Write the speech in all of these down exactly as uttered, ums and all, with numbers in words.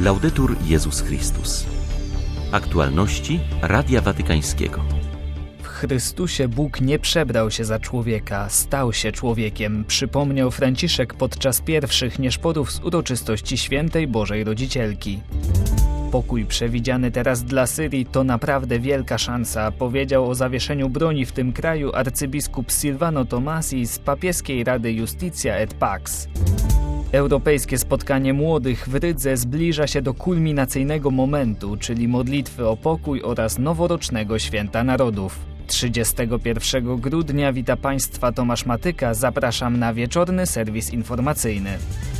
Laudetur Jezus Chrystus. Aktualności Radia Watykańskiego. W Chrystusie Bóg nie przebrał się za człowieka, stał się człowiekiem, przypomniał Franciszek podczas pierwszych nieszporów z uroczystości Świętej Bożej Rodzicielki. Pokój przewidziany teraz dla Syrii to naprawdę wielka szansa, powiedział o zawieszeniu broni w tym kraju arcybiskup Silvano Tomasi z papieskiej Rady Justitia et Pax. Europejskie spotkanie młodych w Rydze zbliża się do kulminacyjnego momentu, czyli modlitwy o pokój oraz noworocznego Święta Narodów. trzydziestego pierwszego grudnia wita Państwa Tomasz Matyka, zapraszam na wieczorny serwis informacyjny.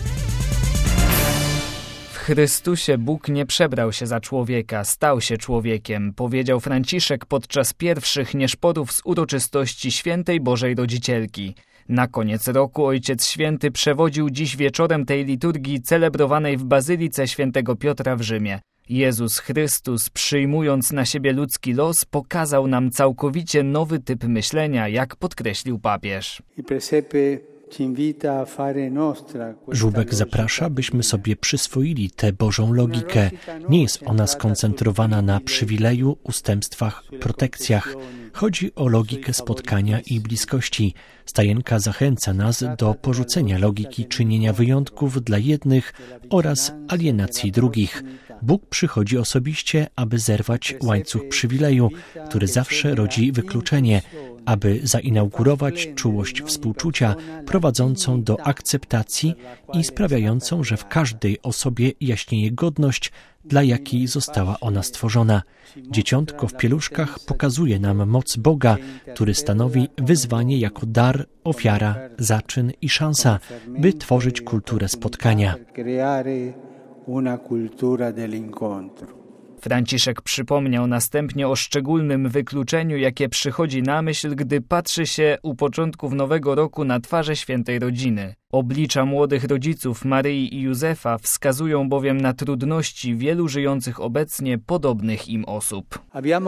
W Chrystusie Bóg nie przebrał się za człowieka, stał się człowiekiem, powiedział Franciszek podczas pierwszych nieszporów z uroczystości Świętej Bożej Rodzicielki. Na koniec roku Ojciec Święty przewodził dziś wieczorem tej liturgii celebrowanej w Bazylice Świętego Piotra w Rzymie. Jezus Chrystus, przyjmując na siebie ludzki los, pokazał nam całkowicie nowy typ myślenia, jak podkreślił papież. Żółbek zaprasza, byśmy sobie przyswoili tę Bożą logikę. Nie jest ona skoncentrowana na przywileju, ustępstwach, protekcjach. Chodzi o logikę spotkania i bliskości. Stajenka zachęca nas do porzucenia logiki czynienia wyjątków dla jednych oraz alienacji drugich. Bóg przychodzi osobiście, aby zerwać łańcuch przywileju, który zawsze rodzi wykluczenie, aby zainaugurować czułość współczucia prowadzącą do akceptacji i sprawiającą, że w każdej osobie jaśnieje godność, dla jakiej została ona stworzona. Dzieciątko w pieluszkach pokazuje nam moc Boga, który stanowi wyzwanie jako dar, ofiara, zaczyn i szansa, by tworzyć kulturę spotkania. Franciszek przypomniał następnie o szczególnym wykluczeniu, jakie przychodzi na myśl, gdy patrzy się u początków nowego roku na twarze świętej rodziny. Oblicza młodych rodziców Maryi i Józefa wskazują bowiem na trudności wielu żyjących obecnie podobnych im osób.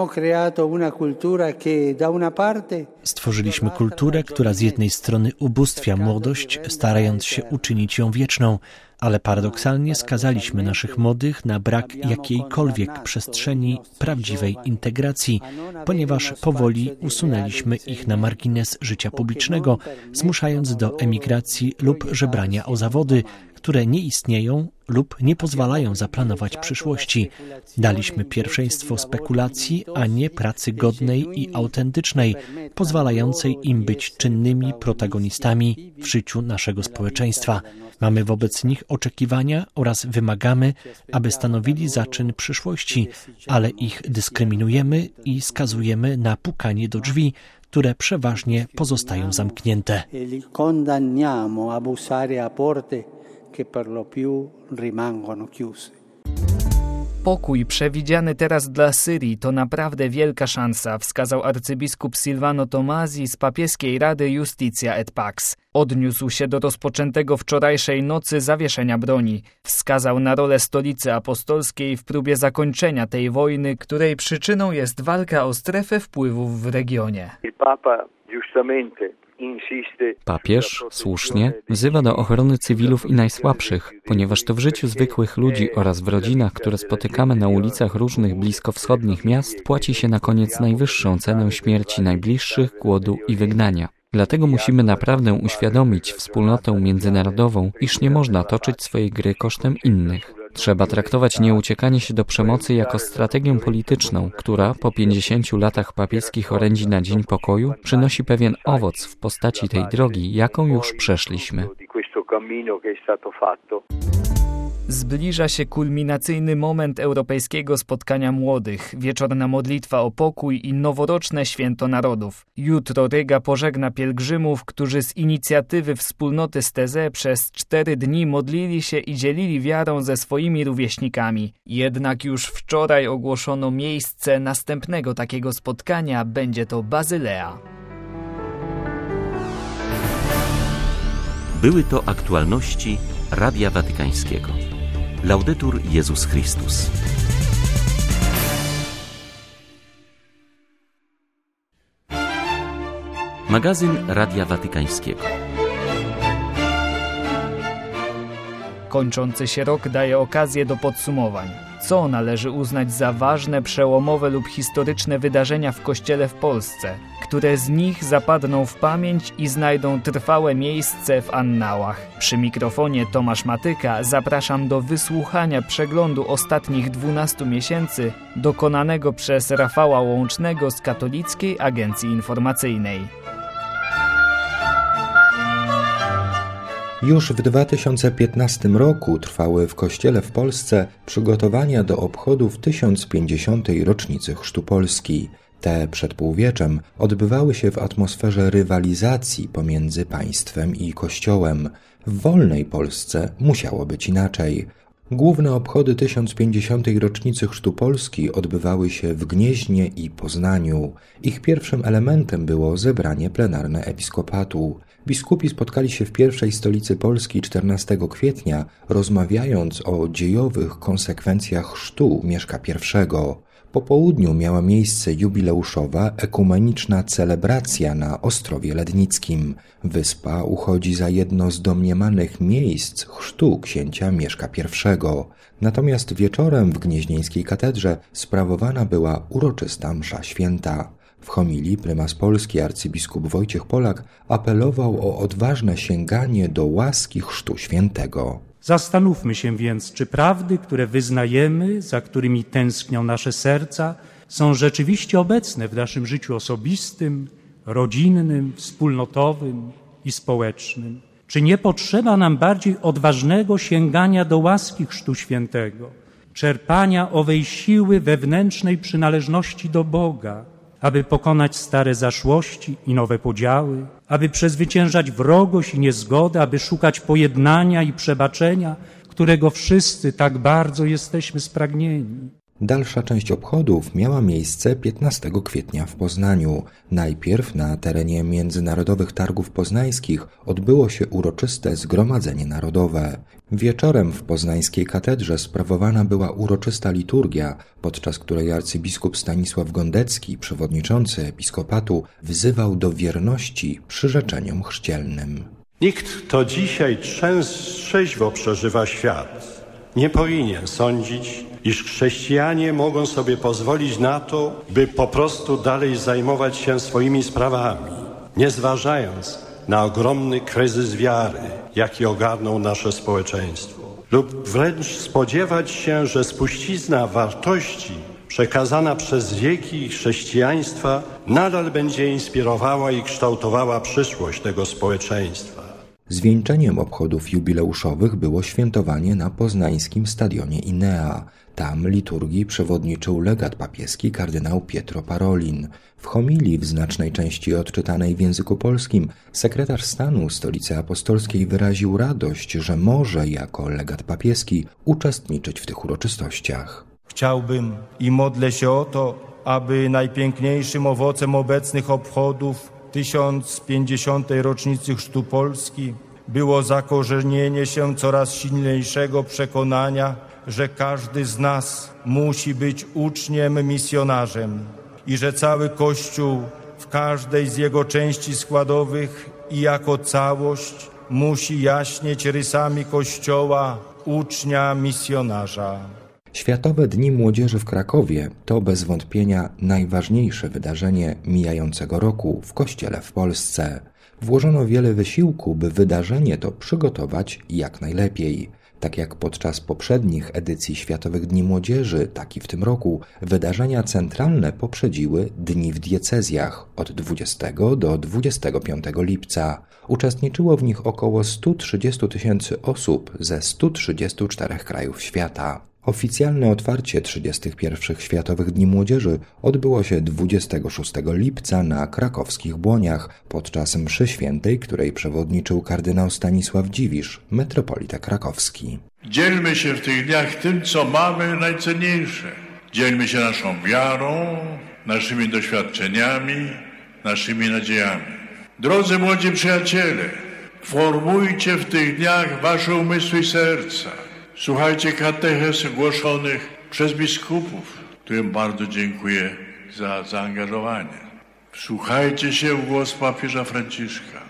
Stworzyliśmy kulturę, która z jednej strony ubóstwia młodość, starając się uczynić ją wieczną, ale paradoksalnie skazaliśmy naszych młodych na brak jakiejkolwiek przestrzeni prawdziwej integracji, ponieważ powoli usunęliśmy ich na margines życia publicznego, zmuszając do emigracji lub żebrania o zawody, które nie istnieją lub nie pozwalają zaplanować przyszłości. Daliśmy pierwszeństwo spekulacji, a nie pracy godnej i autentycznej, pozwalającej im być czynnymi protagonistami w życiu naszego społeczeństwa. Mamy wobec nich oczekiwania oraz wymagamy, aby stanowili zaczyn przyszłości, ale ich dyskryminujemy i skazujemy na pukanie do drzwi, które przeważnie pozostają zamknięte. Pokój przewidziany teraz dla Syrii to naprawdę wielka szansa, wskazał arcybiskup Silvano Tomasi z papieskiej Rady Justitia et Pax. Odniósł się do rozpoczętego wczorajszej nocy zawieszenia broni. Wskazał na rolę Stolicy Apostolskiej w próbie zakończenia tej wojny, której przyczyną jest walka o strefę wpływów w regionie. Papież słusznie wzywa do ochrony cywilów i najsłabszych, ponieważ to w życiu zwykłych ludzi oraz w rodzinach, które spotykamy na ulicach różnych bliskowschodnich miast, płaci się na koniec najwyższą cenę śmierci najbliższych, głodu i wygnania. Dlatego musimy naprawdę uświadomić wspólnotę międzynarodową, iż nie można toczyć swojej gry kosztem innych. Trzeba traktować nieuciekanie się do przemocy jako strategię polityczną, która po pięćdziesięciu latach papieskich orędzi na Dzień Pokoju przynosi pewien owoc w postaci tej drogi, jaką już przeszliśmy. Zbliża się kulminacyjny moment europejskiego spotkania młodych, wieczorna modlitwa o pokój i noworoczne Święto Narodów. Jutro Ryga pożegna pielgrzymów, którzy z inicjatywy wspólnoty z Teze przez cztery dni modlili się i dzielili wiarą ze swoimi rówieśnikami. Jednak już wczoraj ogłoszono miejsce następnego takiego spotkania, będzie to Bazylea. Były to aktualności Radia Watykańskiego. Laudetur Jezus Chrystus. Magazyn Radia Watykańskiego. Kończący się rok daje okazję do podsumowań. Co należy uznać za ważne, przełomowe lub historyczne wydarzenia w Kościele w Polsce, które z nich zapadną w pamięć i znajdą trwałe miejsce w annałach? Przy mikrofonie Tomasz Matyka zapraszam do wysłuchania przeglądu ostatnich dwunastu miesięcy dokonanego przez Rafała Łącznego z Katolickiej Agencji Informacyjnej. Już w dwa tysiące piętnastym roku trwały w Kościele w Polsce przygotowania do obchodów tysiąc pięćdziesiątej rocznicy chrztu Polski. Te przed półwieczem odbywały się w atmosferze rywalizacji pomiędzy państwem i Kościołem. W wolnej Polsce musiało być inaczej. Główne obchody tysiąc pięćdziesiątej rocznicy chrztu Polski odbywały się w Gnieźnie i Poznaniu. Ich pierwszym elementem było zebranie plenarne episkopatu. Biskupi spotkali się w pierwszej stolicy Polski czternastego kwietnia, rozmawiając o dziejowych konsekwencjach chrztu Mieszka pierwszego. Po południu miała miejsce jubileuszowa ekumeniczna celebracja na Ostrowie Lednickim. Wyspa uchodzi za jedno z domniemanych miejsc chrztu księcia Mieszka pierwszego. Natomiast wieczorem w gnieźnieńskiej katedrze sprawowana była uroczysta msza święta. W homilii prymas Polski arcybiskup Wojciech Polak apelował o odważne sięganie do łaski chrztu świętego. Zastanówmy się więc, czy prawdy, które wyznajemy, za którymi tęsknią nasze serca, są rzeczywiście obecne w naszym życiu osobistym, rodzinnym, wspólnotowym i społecznym. Czy nie potrzeba nam bardziej odważnego sięgania do łaski chrztu świętego, czerpania owej siły wewnętrznej przynależności do Boga, aby pokonać stare zaszłości i nowe podziały, aby przezwyciężać wrogość i niezgodę, aby szukać pojednania i przebaczenia, którego wszyscy tak bardzo jesteśmy spragnieni. Dalsza część obchodów miała miejsce piętnastego kwietnia w Poznaniu. Najpierw na terenie Międzynarodowych Targów Poznańskich odbyło się uroczyste Zgromadzenie Narodowe. Wieczorem w poznańskiej katedrze sprawowana była uroczysta liturgia, podczas której arcybiskup Stanisław Gondecki, przewodniczący episkopatu, wzywał do wierności przyrzeczeniom chrzcielnym. Nikt, kto dzisiaj trzeźwo przeżywa świat, nie powinien sądzić, iż chrześcijanie mogą sobie pozwolić na to, by po prostu dalej zajmować się swoimi sprawami, nie zważając na ogromny kryzys wiary, jaki ogarnął nasze społeczeństwo. Lub wręcz spodziewać się, że spuścizna wartości przekazana przez wieki chrześcijaństwa nadal będzie inspirowała i kształtowała przyszłość tego społeczeństwa. Zwieńczeniem obchodów jubileuszowych było świętowanie na poznańskim stadionie Inea. Tam liturgii przewodniczył legat papieski kardynał Pietro Parolin. W homilii w znacznej części odczytanej w języku polskim sekretarz stanu Stolicy Apostolskiej wyraził radość, że może jako legat papieski uczestniczyć w tych uroczystościach. Chciałbym i modlę się o to, aby najpiękniejszym owocem obecnych obchodów tysiąc pięćdziesiątej rocznicy chrztu Polski było zakorzenienie się coraz silniejszego przekonania, że każdy z nas musi być uczniem, misjonarzem i że cały Kościół w każdej z jego części składowych i jako całość musi jaśnieć rysami Kościoła, ucznia, misjonarza. Światowe Dni Młodzieży w Krakowie to bez wątpienia najważniejsze wydarzenie mijającego roku w Kościele w Polsce. Włożono wiele wysiłku, by wydarzenie to przygotować jak najlepiej. Tak jak podczas poprzednich edycji Światowych Dni Młodzieży, tak i w tym roku wydarzenia centralne poprzedziły dni w diecezjach od dwudziestego do dwudziestego piątego lipca. Uczestniczyło w nich około sto trzydzieści tysięcy osób ze stu trzydziestu czterech krajów świata. Oficjalne otwarcie trzydziestych pierwszych Światowych Dni Młodzieży odbyło się dwudziestego szóstego lipca na krakowskich Błoniach podczas mszy świętej, której przewodniczył kardynał Stanisław Dziwisz, metropolita krakowski. Dzielmy się w tych dniach tym, co mamy najcenniejsze. Dzielmy się naszą wiarą, naszymi doświadczeniami, naszymi nadziejami. Drodzy młodzi przyjaciele, formujcie w tych dniach wasze umysły i serca. Słuchajcie katechez głoszonych przez biskupów, którym bardzo dziękuję za zaangażowanie. Wsłuchajcie się w głos papieża Franciszka.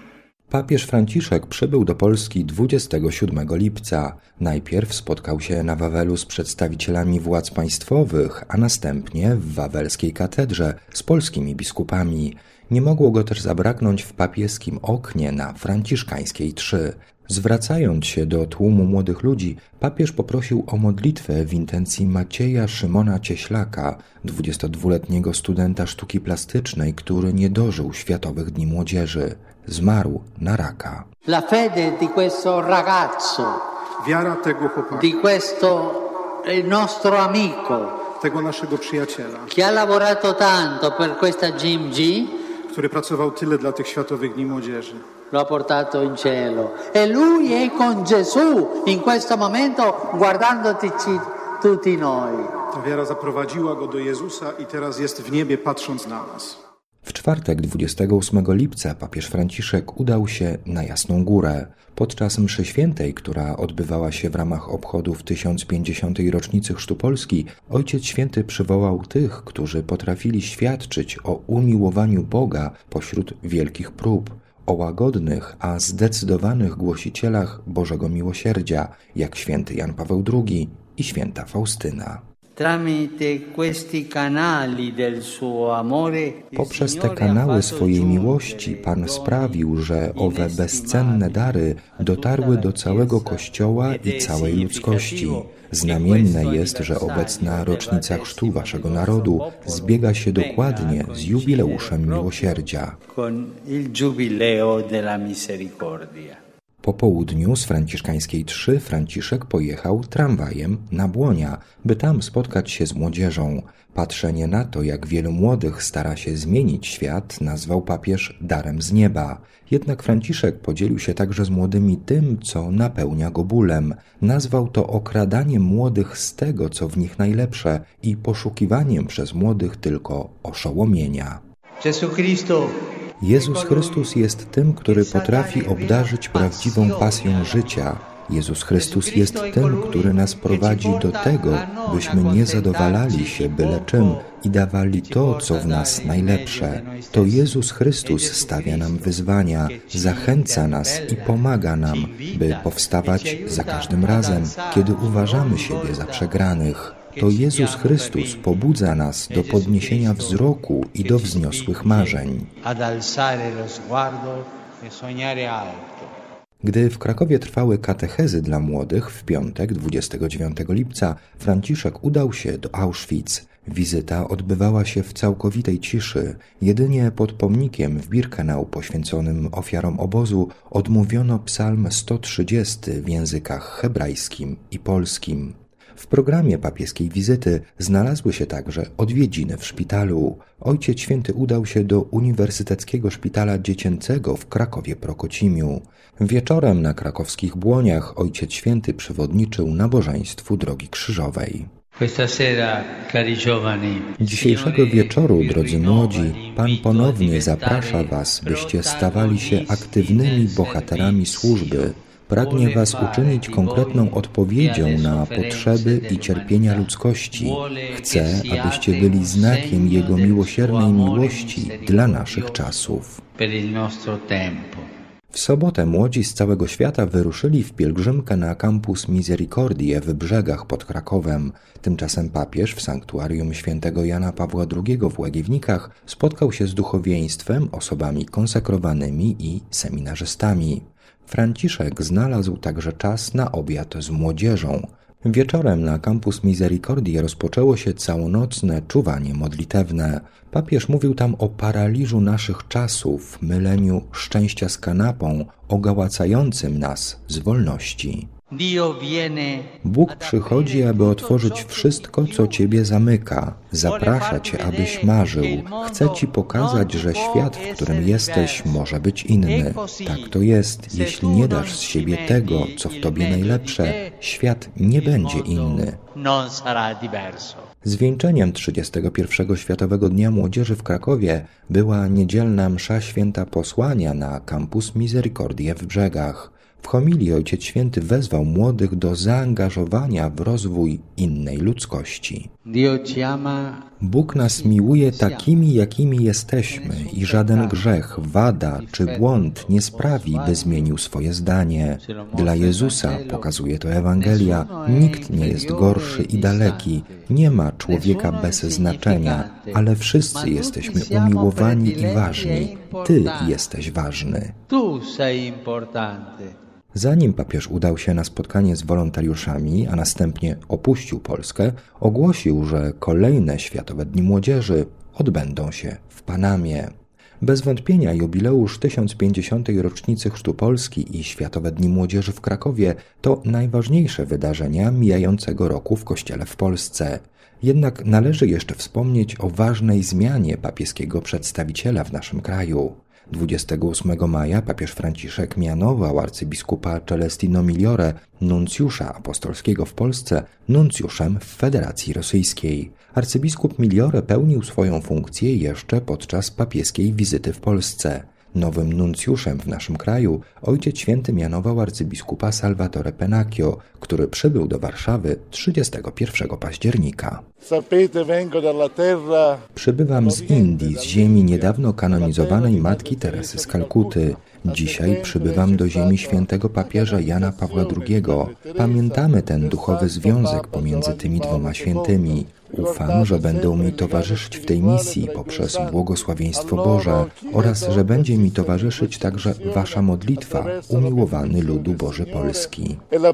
Papież Franciszek przybył do Polski dwudziestego siódmego lipca. Najpierw spotkał się na Wawelu z przedstawicielami władz państwowych, a następnie w wawelskiej katedrze z polskimi biskupami. Nie mogło go też zabraknąć w papieskim oknie na Franciszkańskiej trzy. Zwracając się do tłumu młodych ludzi, papież poprosił o modlitwę w intencji Macieja Szymona Cieślaka, dwudziestodwuletniego studenta sztuki plastycznej, który nie dożył Światowych Dni Młodzieży. Zmarł na raka. La fede di questo ragazzo, wiara tego chłopaka, di questo il nostro amico, tego naszego przyjaciela, che ha lavorato tanto per questa G M G, który pracował tyle dla tych Światowych Dni Młodzieży. Lo ha portato in cielo. E lui è con Gesù in questo momento guardandoci tutti noi. Ta wiara zaprowadziła go do Jezusa i teraz jest w niebie, patrząc na nas. W czwartek dwudziestego ósmego lipca papież Franciszek udał się na Jasną Górę. Podczas mszy świętej, która odbywała się w ramach obchodów tysiąc pięćdziesiątej rocznicy Chrztu Polski, Ojciec Święty przywołał tych, którzy potrafili świadczyć o umiłowaniu Boga pośród wielkich prób, o łagodnych, a zdecydowanych głosicielach Bożego Miłosierdzia, jak święty Jan Paweł drugi i święta Faustyna. Poprzez te kanały swojej miłości Pan sprawił, że owe bezcenne dary dotarły do całego Kościoła i całej ludzkości. Znamienne jest, że obecna rocznica chrztu waszego narodu zbiega się dokładnie z jubileuszem miłosierdzia. Po południu z Franciszkańskiej trzy Franciszek pojechał tramwajem na Błonia, by tam spotkać się z młodzieżą. Patrzenie na to, jak wielu młodych stara się zmienić świat, nazwał papież darem z nieba. Jednak Franciszek podzielił się także z młodymi tym, co napełnia go bólem. Nazwał to okradaniem młodych z tego, co w nich najlepsze i poszukiwaniem przez młodych tylko oszołomienia. Jezus Chrystus jest tym, który potrafi obdarzyć prawdziwą pasją życia. Jezus Chrystus jest tym, który nas prowadzi do tego, byśmy nie zadowalali się byle czym i dawali to, co w nas najlepsze. To Jezus Chrystus stawia nam wyzwania, zachęca nas i pomaga nam, by powstawać za każdym razem, kiedy uważamy siebie za przegranych. To Jezus Chrystus pobudza nas do podniesienia wzroku i do wzniosłych marzeń. Gdy w Krakowie trwały katechezy dla młodych, w piątek dwudziestego dziewiątego lipca Franciszek udał się do Auschwitz. Wizyta odbywała się w całkowitej ciszy. Jedynie pod pomnikiem w Birkenau poświęconym ofiarom obozu odmówiono psalm sto trzydziesty w językach hebrajskim i polskim. W programie papieskiej wizyty znalazły się także odwiedziny w szpitalu. Ojciec Święty udał się do Uniwersyteckiego Szpitala Dziecięcego w Krakowie-Prokocimiu. Wieczorem na krakowskich Błoniach Ojciec Święty przewodniczył nabożeństwu Drogi Krzyżowej. Dzisiejszego wieczoru, drodzy młodzi, Pan ponownie zaprasza was, byście stawali się aktywnymi bohaterami służby. Pragnie was uczynić konkretną odpowiedzią na potrzeby i cierpienia ludzkości. Chce, abyście byli znakiem Jego miłosiernej miłości dla naszych czasów. W sobotę młodzi z całego świata wyruszyli w pielgrzymkę na Campus Misericordiae w Brzegach pod Krakowem. Tymczasem papież w sanktuarium świętego Jana Pawła drugiego w Łagiewnikach spotkał się z duchowieństwem, osobami konsekrowanymi i seminarzystami. Franciszek znalazł także czas na obiad z młodzieżą. Wieczorem na Campus Misericordiae rozpoczęło się całonocne czuwanie modlitewne. Papież mówił tam o paraliżu naszych czasów, myleniu szczęścia z kanapą, ogałacającym nas z wolności. Bóg przychodzi, aby otworzyć wszystko, co Ciebie zamyka. Zaprasza Cię, abyś marzył. Chce Ci pokazać, że świat, w którym jesteś, może być inny. Tak to jest. Jeśli nie dasz z siebie tego, co w Tobie najlepsze, świat nie będzie inny. Zwieńczeniem trzydziestego pierwszego Światowego Dnia Młodzieży w Krakowie była niedzielna msza święta posłania na Campus Misericordiae w Brzegach. W homilii Ojciec Święty wezwał młodych do zaangażowania w rozwój innej ludzkości. Bóg nas miłuje takimi, jakimi jesteśmy i żaden grzech, wada czy błąd nie sprawi, by zmienił swoje zdanie. Dla Jezusa, pokazuje to Ewangelia, nikt nie jest gorszy i daleki, nie ma człowieka bez znaczenia, ale wszyscy jesteśmy umiłowani i ważni. Ty jesteś ważny. Zanim papież udał się na spotkanie z wolontariuszami, a następnie opuścił Polskę, ogłosił, że kolejne Światowe Dni Młodzieży odbędą się w Panamie. Bez wątpienia jubileusz tysiąc pięćdziesiątej rocznicy Chrztu Polski i Światowe Dni Młodzieży w Krakowie to najważniejsze wydarzenia mijającego roku w Kościele w Polsce. Jednak należy jeszcze wspomnieć o ważnej zmianie papieskiego przedstawiciela w naszym kraju. dwudziestego ósmego maja papież Franciszek mianował arcybiskupa Celestino Migliore, nuncjusza apostolskiego w Polsce, nuncjuszem w Federacji Rosyjskiej. Arcybiskup Migliore pełnił swoją funkcję jeszcze podczas papieskiej wizyty w Polsce. Nowym nuncjuszem w naszym kraju Ojciec Święty mianował arcybiskupa Salvatore Pennacchio, który przybył do Warszawy trzydziestego pierwszego października. Przybywam z Indii, z ziemi niedawno kanonizowanej Matki Teresy z Kalkuty. Dzisiaj przybywam do ziemi świętego papieża Jana Pawła drugiego. Pamiętamy ten duchowy związek pomiędzy tymi dwoma świętymi. Ufam, że będą mi towarzyszyć w tej misji poprzez błogosławieństwo Boże oraz, że będzie mi towarzyszyć także Wasza modlitwa, umiłowany ludu Boży Polski.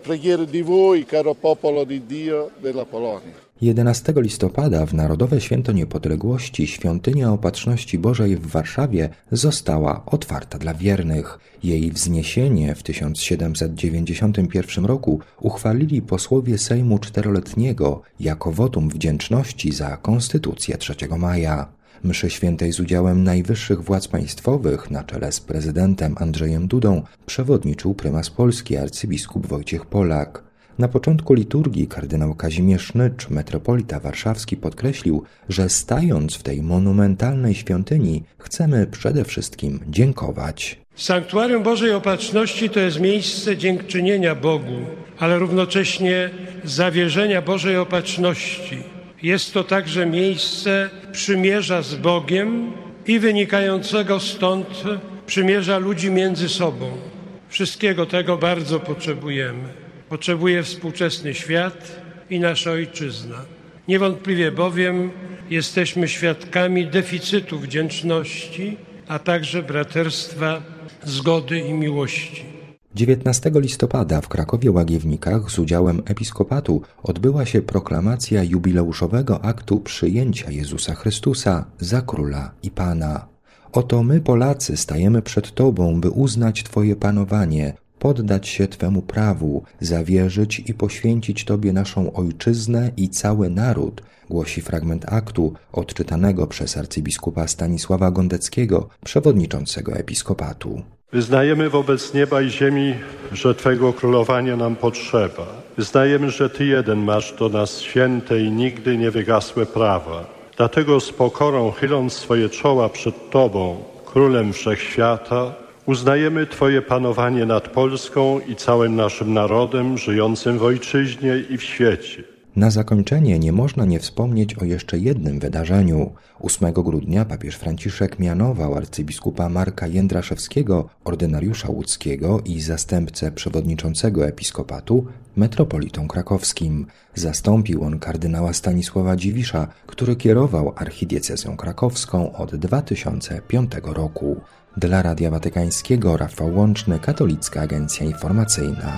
jedenastego listopada w Narodowe Święto Niepodległości świątynia Opatrzności Bożej w Warszawie została otwarta dla wiernych. Jej wzniesienie w tysiąc siedemset dziewięćdziesiątym pierwszym roku uchwalili posłowie Sejmu Czteroletniego jako wotum wdzięczności za Konstytucję trzeciego maja. Mszy świętej z udziałem najwyższych władz państwowych na czele z prezydentem Andrzejem Dudą przewodniczył prymas Polski arcybiskup Wojciech Polak. Na początku liturgii kardynał Kazimierz Nycz, metropolita warszawski, podkreślił, że stając w tej monumentalnej świątyni chcemy przede wszystkim dziękować. Sanktuarium Bożej Opatrzności to jest miejsce dziękczynienia Bogu, ale równocześnie zawierzenia Bożej Opatrzności. Jest to także miejsce przymierza z Bogiem i wynikającego stąd przymierza ludzi między sobą. Wszystkiego tego bardzo potrzebujemy. Potrzebuje współczesny świat i nasza ojczyzna. Niewątpliwie bowiem jesteśmy świadkami deficytu wdzięczności, a także braterstwa, zgody i miłości. dziewiętnastego listopada w Krakowie Łagiewnikach z udziałem episkopatu odbyła się proklamacja jubileuszowego aktu przyjęcia Jezusa Chrystusa za Króla i Pana. Oto my, Polacy, stajemy przed Tobą, by uznać Twoje panowanie, poddać się Twemu prawu, zawierzyć i poświęcić Tobie naszą ojczyznę i cały naród, głosi fragment aktu odczytanego przez arcybiskupa Stanisława Gondeckiego, przewodniczącego episkopatu. Wyznajemy wobec nieba i ziemi, że Twego królowania nam potrzeba. Wyznajemy, że Ty jeden masz do nas święte i nigdy nie wygasłe prawa. Dlatego z pokorą, chyląc swoje czoła przed Tobą, Królem Wszechświata, uznajemy Twoje panowanie nad Polską i całym naszym narodem żyjącym w ojczyźnie i w świecie. Na zakończenie nie można nie wspomnieć o jeszcze jednym wydarzeniu. ósmego grudnia papież Franciszek mianował arcybiskupa Marka Jędraszewskiego, ordynariusza łódzkiego i zastępcę przewodniczącego episkopatu, metropolitą krakowskim. Zastąpił on kardynała Stanisława Dziwisza, który kierował archidiecezją krakowską od dwa tysiące piątego roku. Dla Radia Watykańskiego Rafał Łączny, Katolicka Agencja Informacyjna.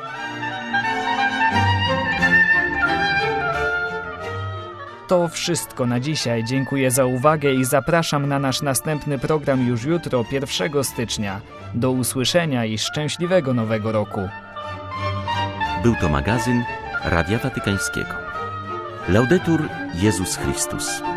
To wszystko na dzisiaj. Dziękuję za uwagę i zapraszam na nasz następny program już jutro, pierwszego stycznia. Do usłyszenia i szczęśliwego nowego roku. Był to magazyn Radia Watykańskiego. Laudetur Jezus Chrystus.